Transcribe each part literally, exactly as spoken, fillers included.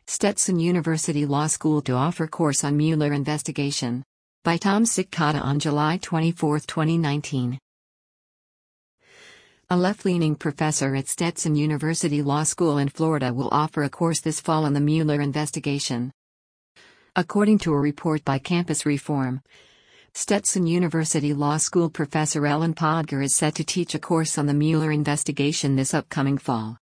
Stetson University Law School to offer course on Mueller investigation. By Tom Sikata on July twenty-fourth, twenty nineteen. A left-leaning professor at Stetson University Law School in Florida will offer a course this fall on the Mueller investigation. According to a report by Campus Reform, Stetson University Law School professor Ellen Podger is set to teach a course on the Mueller investigation this upcoming fall.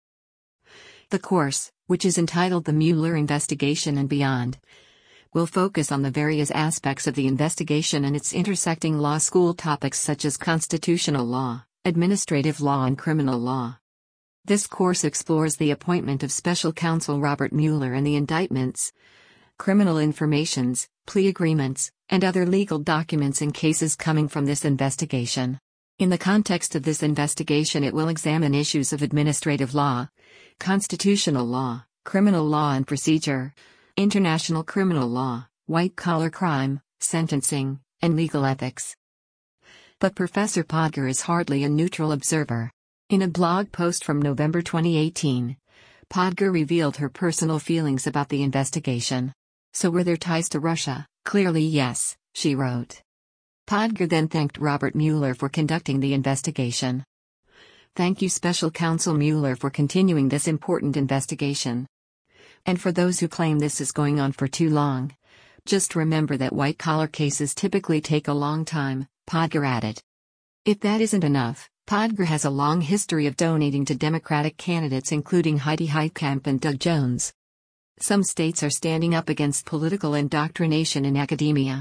The course, which is entitled The Mueller Investigation and Beyond, will focus on the various aspects of the investigation and its intersecting law school topics such as constitutional law, administrative law and criminal law. This course explores the appointment of special counsel Robert Mueller and the indictments, criminal informations, plea agreements, and other legal documents in cases coming from this investigation. In the context of this investigation, it will examine issues of administrative law, constitutional law, criminal law and procedure, international criminal law, white-collar crime, sentencing, and legal ethics. But Professor Podger is hardly a neutral observer. In a blog post from November twenty eighteen, Podger revealed her personal feelings about the investigation. So were there ties to Russia? Clearly yes, she wrote. Podger then thanked Robert Mueller for conducting the investigation. Thank you, Special Counsel Mueller, for continuing this important investigation. And for those who claim this is going on for too long, just remember that white-collar cases typically take a long time, Podger added. If that isn't enough, Podger has a long history of donating to Democratic candidates including Heidi Heitkamp and Doug Jones. Some states are standing up against political indoctrination in academia.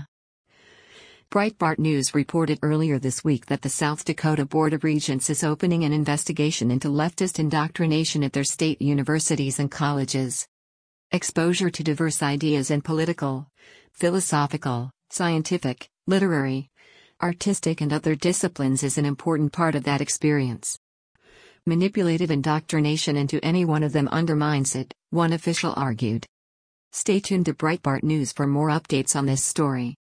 Breitbart News reported earlier this week that the South Dakota Board of Regents is opening an investigation into leftist indoctrination at their state universities and colleges. Exposure to diverse ideas in political, philosophical, scientific, literary, artistic and other disciplines is an important part of that experience. Manipulative indoctrination into any one of them undermines it, one official argued. Stay tuned to Breitbart News for more updates on this story.